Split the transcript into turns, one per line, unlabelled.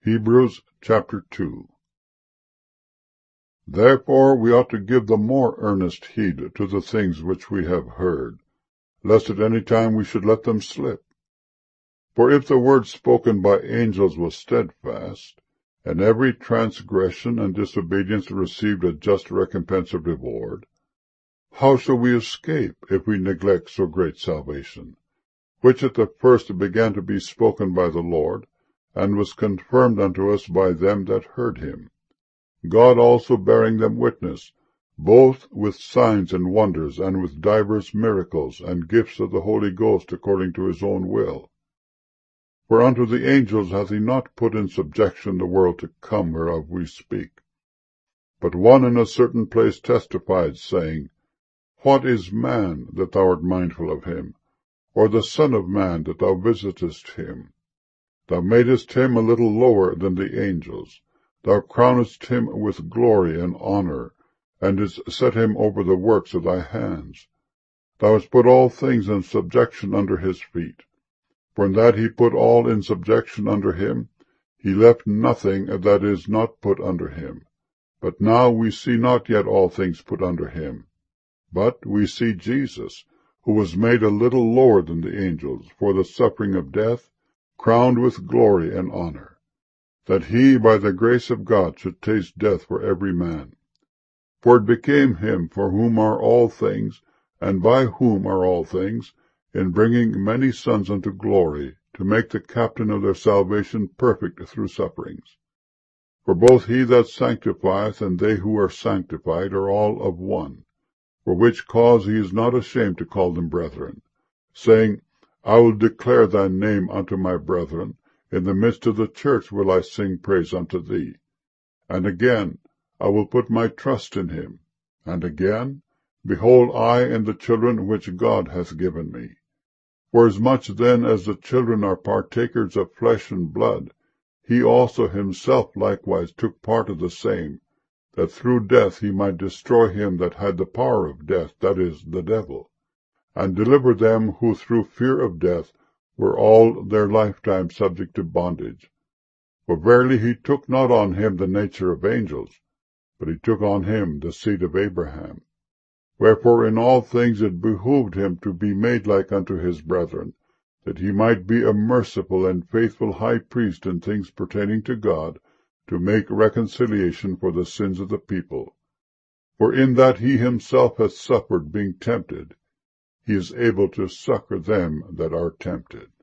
Hebrews chapter 2. Therefore we ought to give the more earnest heed to the things which we have heard, lest at any time we should let them slip. For if the word spoken by angels was steadfast, and every transgression and disobedience received a just recompense of reward, how shall we escape if we neglect so great salvation, which at the first began to be spoken by the Lord, and was confirmed unto us by them that heard him, God also bearing them witness, both with signs and wonders, and with divers miracles, and gifts of the Holy Ghost according to his own will? For unto the angels hath he not put in subjection the world to come whereof we speak. But one in a certain place testified, saying, What is man, that thou art mindful of him? Or the son of man, that thou visitest him? Thou madest him a little lower than the angels. Thou crownest him with glory and honor, and didst set him over the works of thy hands. Thou hast put all things in subjection under his feet. For in that he put all in subjection under him, he left nothing that is not put under him. But now we see not yet all things put under him. But we see Jesus, who was made a little lower than the angels, for the suffering of death, crowned with glory and honor, that he by the grace of God should taste death for every man. For it became him for whom are all things, and by whom are all things, in bringing many sons unto glory, to make the captain of their salvation perfect through sufferings. For both he that sanctifieth and they who are sanctified are all of one, for which cause he is not ashamed to call them brethren, saying, I will declare thy name unto my brethren, in the midst of the church will I sing praise unto thee. And again, I will put my trust in him. And again, behold, I and the children which God hath given me. Forasmuch then as the children are partakers of flesh and blood, he also himself likewise took part of the same, that through death he might destroy him that had the power of death, that is, the devil, and deliver them who through fear of death were all their lifetime subject to bondage. For verily he took not on him the nature of angels, but he took on him the seed of Abraham. Wherefore in all things it behooved him to be made like unto his brethren, that he might be a merciful and faithful high priest in things pertaining to God, to make reconciliation for the sins of the people. For in that he himself hath suffered being tempted, he is able to succor them that are tempted.